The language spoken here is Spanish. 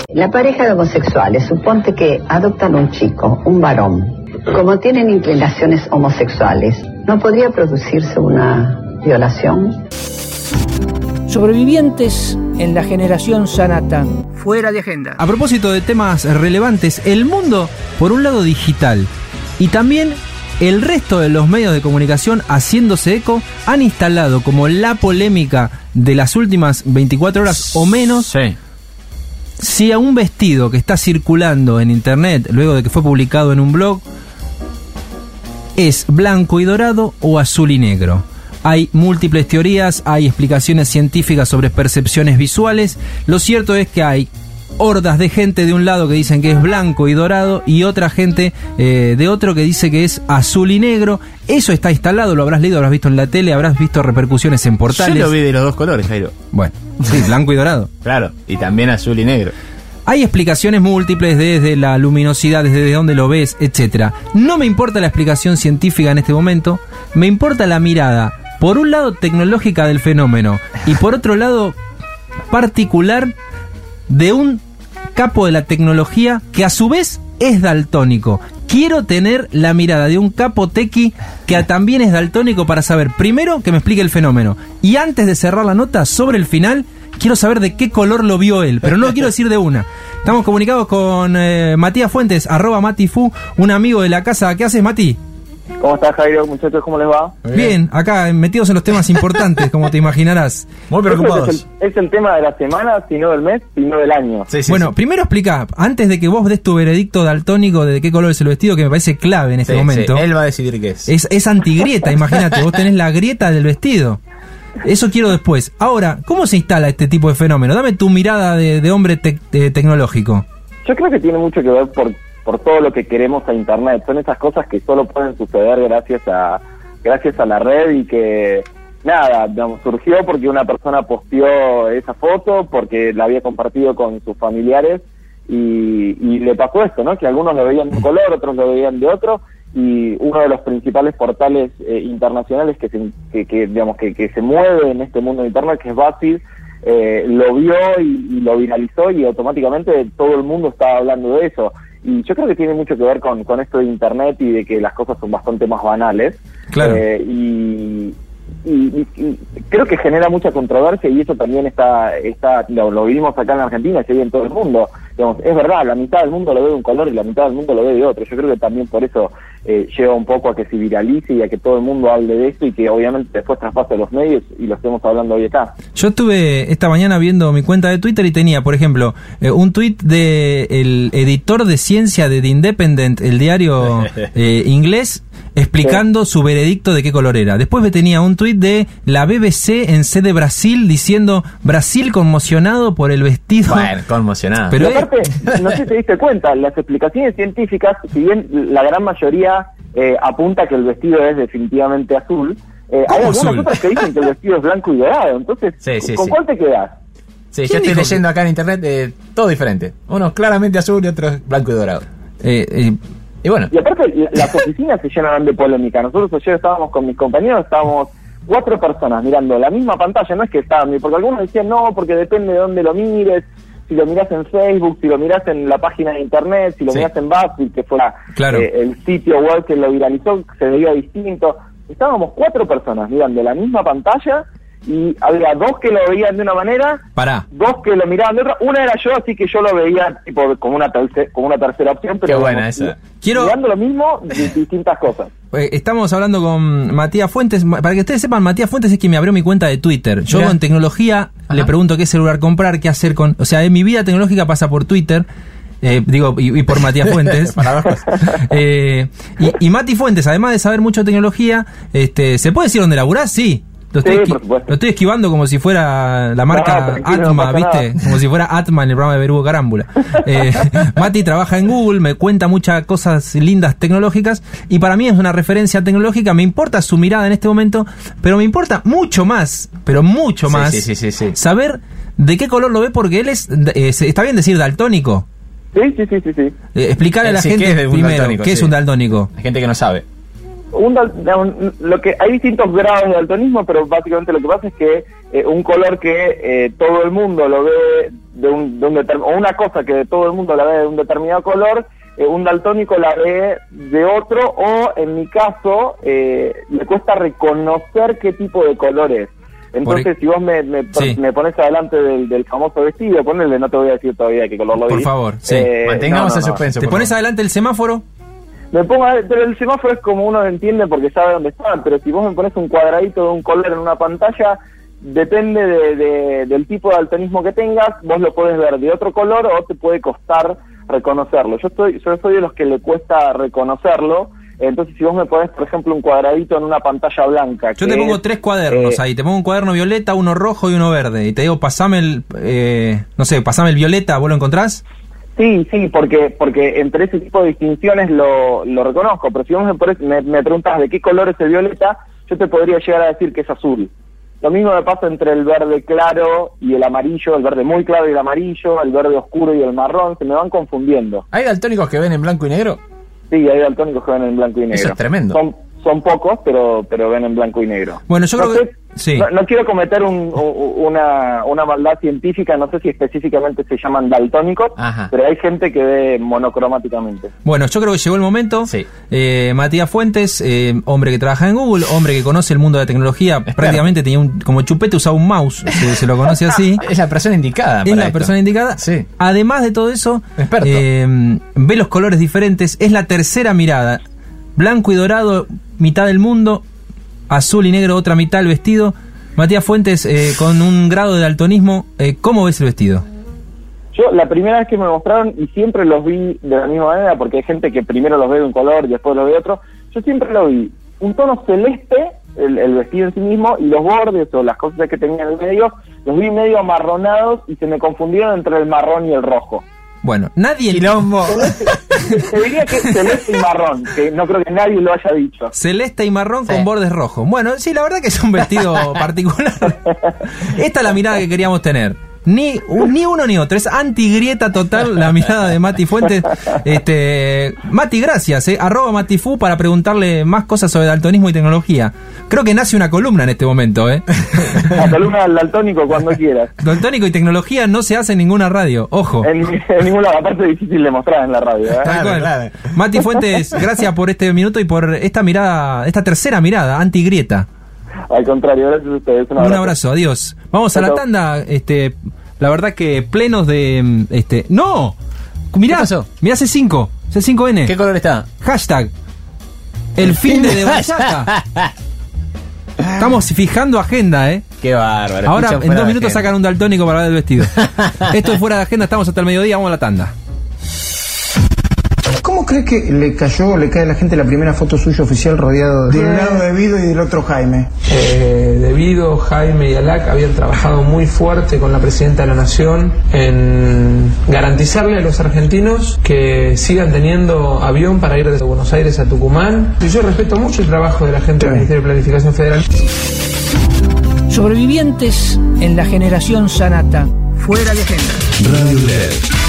La pareja de homosexuales, suponte que adoptan un chico, un varón. Como tienen inclinaciones homosexuales, ¿no podría producirse una violación? Sobrevivientes en la generación Sanatán. Fuera de agenda. A propósito de temas relevantes, el mundo, por un lado digital, y también el resto de los medios de comunicación haciéndose eco, han instalado como la polémica de las últimas 24 horas o menos, Sí. si a un vestido que está circulando en internet, luego de que fue publicado en un blog, es blanco y dorado o azul y negro. Hay múltiples teorías, hay explicaciones científicas sobre percepciones visuales. Lo cierto es que hay hordas de gente de un lado que dicen que es blanco y dorado y otra gente de otro que dice que es azul y negro. Eso está instalado, lo habrás leído, habrás visto en la tele, habrás visto repercusiones en portales. Yo lo vi de los dos colores, Jairo. Bueno, sí, blanco y dorado. Claro, y también azul y negro. Hay explicaciones múltiples desde la luminosidad, desde dónde lo ves, etc. No me importa la explicación científica en este momento, me importa la mirada, por un lado tecnológica del fenómeno y por otro lado particular de un capo de la tecnología que a su vez es daltónico. Quiero tener la mirada de un capo tequi que también es daltónico para saber, primero, que me explique el fenómeno. Y antes de cerrar la nota, sobre el final, quiero saber de qué color lo vio él, pero no lo quiero decir de una. Estamos comunicados con Matías Fuentes, @Matifu, un amigo de la casa. ¿Qué haces, Mati? ¿Cómo estás, Jairo? Muchachos, ¿cómo les va? Bien, acá metidos en los temas importantes, como te imaginarás. Muy preocupados. Es el tema de la semana, si no del mes, si no del año. Sí, sí, Bueno, sí. primero explica, antes de que vos des tu veredicto daltónico de qué color es el vestido, que me parece clave en este Sí, momento. sí, él va a decidir qué es. Es antigrieta, imagínate, vos tenés la grieta del vestido. Eso quiero después. Ahora, ¿cómo se instala este tipo de fenómeno? Dame tu mirada de hombre tecnológico. Yo creo que tiene mucho que ver por todo lo que queremos a Internet. Son esas cosas que solo pueden suceder gracias a la red y que, nada, digamos, surgió porque una persona posteó esa foto, porque la había compartido con sus familiares y le pasó esto, ¿no? Que algunos lo veían de un color, otros lo veían de otro, y uno de los principales portales internacionales que se mueve en este mundo de Internet, que es BuzzFeed, lo vio y lo viralizó y automáticamente todo el mundo estaba hablando de eso. Y yo creo que tiene mucho que ver con esto de Internet y de que las cosas son bastante más banales. Claro. Y creo que genera mucha controversia y eso también lo vivimos acá en Argentina y se ve en todo el mundo. Digamos, es verdad, la mitad del mundo lo ve de un color y la mitad del mundo lo ve de otro. Yo creo que también por eso lleva un poco a que se viralice y a que todo el mundo hable de esto y que obviamente después traspase a los medios y lo estemos hablando hoy acá. Yo estuve esta mañana viendo mi cuenta de Twitter y tenía, por ejemplo, un tweet del editor de ciencia de The Independent, el diario inglés, explicando su veredicto de qué color era. Después tenía un tuit de la BBC en sede Brasil diciendo Brasil conmocionado por el vestido. Bueno, conmocionado. Pero aparte, no sé si te diste cuenta, las explicaciones científicas, si bien la gran mayoría apunta que el vestido es definitivamente azul, hay algunas azul? otras que dicen que el vestido es blanco y dorado. Entonces, ¿con cuál te quedás? Sí, yo estoy leyendo acá en internet todo diferente. Uno claramente azul y otro blanco y dorado. Y bueno. Y aparte, las oficinas se llenan de polémica. Nosotros ayer estábamos con mis compañeros, estábamos 4 personas mirando la misma pantalla, no es que estaban, porque algunos decían no, porque depende de dónde lo mires, si lo mirás en Facebook, si lo mirás en la página de internet, si lo mirás en BuzzFeed, que fue el sitio web que lo viralizó, se veía distinto. Estábamos 4 personas mirando la misma pantalla y había 2 que lo veían de una manera, 2 que lo miraban de otra. Una era yo, así que yo lo veía tipo como una tercera opción, pero qué buena esa. Mirando lo mismo, distintas cosas. Estamos hablando con Matías Fuentes. Para que ustedes sepan, Matías Fuentes es quien me abrió mi cuenta de Twitter. Yo con tecnología le pregunto qué celular comprar, qué hacer con... O sea, mi vida tecnológica pasa por Twitter. Y por Matías Fuentes. y Mati Fuentes, además de saber mucho de tecnología, ¿se puede decir dónde laburás? Sí. Lo estoy esquivando como si fuera la marca Atma, ¿viste? Como si era Atma en el programa de Berugo Carámbula. Mati trabaja en Google, me cuenta muchas cosas lindas tecnológicas y para mí es una referencia tecnológica. Me importa su mirada en este momento, pero me importa mucho más, saber de qué color lo ve, porque él está bien decir daltónico. Sí. Explicarle a la gente primero qué es un daltónico. Hay gente que no sabe. Hay distintos grados de daltonismo, pero básicamente lo que pasa es que un color que todo el mundo lo ve o una cosa que todo el mundo la ve de un determinado color, un daltónico la ve de otro, o en mi caso le cuesta reconocer qué tipo de color es. Entonces, si vos me pones adelante del famoso vestido, ponele, no te voy a decir todavía qué color lo vi. Por favor, sí. Mantengamos el suspenso. ¿Te pones adelante el semáforo? Pero el semáforo es como uno entiende porque sabe dónde están, pero si vos me pones un cuadradito de un color en una pantalla, depende del tipo de daltonismo que tengas, vos lo podés ver de otro color o te puede costar reconocerlo. Yo soy de los que le cuesta reconocerlo. Entonces, si vos me ponés, por ejemplo, un cuadradito en una pantalla blanca... Yo te pongo 3 cuadernos ahí. Te pongo un cuaderno violeta, uno rojo y uno verde. Y te digo, pasame el violeta, ¿vos lo encontrás? Sí, porque entre ese tipo de distinciones lo reconozco. Pero si vos me preguntas de qué color es el violeta, yo te podría llegar a decir que es azul. Lo mismo me pasa entre el verde claro y el amarillo, el verde muy claro y el amarillo, el verde oscuro y el marrón. Se me van confundiendo. ¿Hay daltónicos que ven en blanco y negro? Sí, hay daltónicos que ven en blanco y negro. Eso es tremendo. Son pocos, pero ven en blanco y negro. Bueno, yo creo que... Sí. No quiero cometer una maldad científica, no sé si específicamente se llaman daltónicos, pero hay gente que ve monocromáticamente. Bueno, yo creo que llegó el momento. Sí. Matías Fuentes, hombre que trabaja en Google, hombre que conoce el mundo de la tecnología, prácticamente tenía como chupete, usaba un mouse, se lo conoce así. Es la persona indicada. Es la persona indicada. Sí. Además de todo eso, experto. Ve los colores diferentes, es la tercera mirada. Blanco y dorado, mitad del mundo, azul y negro, otra mitad el vestido. Matías Fuentes, con un grado de daltonismo, ¿cómo ves el vestido? Yo, la primera vez que me mostraron, y siempre los vi de la misma manera, porque hay gente que primero los ve de un color y después los ve de otro, yo siempre lo vi un tono celeste, el vestido en sí mismo, y los bordes o las cosas que tenía en el medio, los vi medio amarronados y se me confundieron entre el marrón y el rojo. Bueno, nadie... Quilombo. Te diría que es celeste y marrón, que no creo que nadie lo haya dicho. Celeste y marrón con bordes rojos. Bueno, sí, la verdad que es un vestido particular. Esta es la mirada que queríamos tener. Ni uno ni otro, es antigrieta total la mirada de Mati Fuentes. Mati, gracias, @MatiFu para preguntarle más cosas sobre daltonismo y tecnología. Creo que nace una columna en este momento, La columna del daltónico cuando quieras. Daltónico y tecnología no se hace en ninguna radio, ojo. En ningún lado, aparte es difícil de mostrar en la radio. Claro. Mati Fuentes, gracias por este minuto y por esta mirada, esta tercera mirada, antigrieta. Al contrario, gracias a ustedes. Un abrazo, adiós. Vamos a la tanda, la verdad que plenos de... ¡No! Mirá, mirá C5N. ¿Qué color está? Hashtag el fin de Bayata. Estamos fijando agenda, Qué bárbaro. Ahora en 2 minutos sacan un daltónico para ver el vestido. Esto es Fuera de Agenda, estamos hasta el mediodía, vamos a la tanda. ¿Cómo crees que le cae a la gente la primera foto suya oficial rodeado de un lado de Vido y del otro Jaime? De Vido, Jaime y Alac habían trabajado muy fuerte con la Presidenta de la Nación en garantizarle a los argentinos que sigan teniendo avión para ir desde Buenos Aires a Tucumán. Y yo respeto mucho el trabajo de la gente del Ministerio de Planificación Federal. Sobrevivientes en la generación Sanata. Fuera de Agenda. Radio LED.